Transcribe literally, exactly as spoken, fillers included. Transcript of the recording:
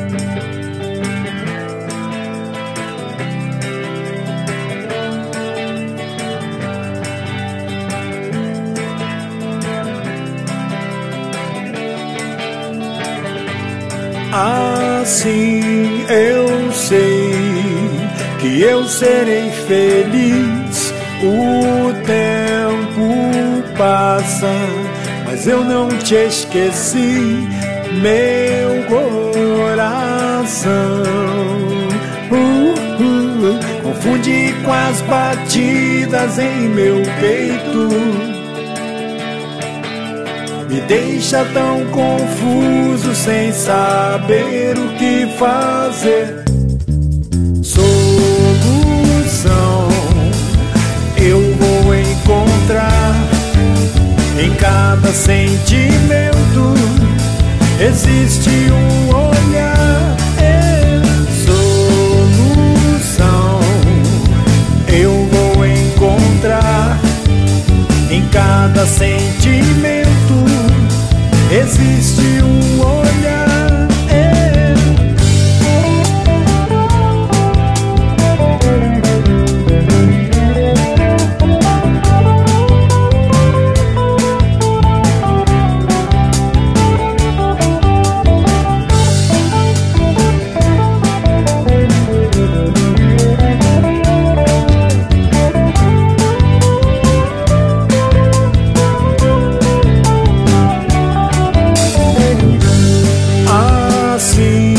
Assim eu sei que eu serei feliz. O tempo passa, mas eu não te esqueci, meu coração. Uh, uh, confunde com as batidas em meu peito, me deixa tão confuso sem saber o que fazer. Solução eu vou encontrar em cada sentimento. Existe um olhar, é solução eu vou encontrar em cada sentimento. Existe um olhar, é. Assim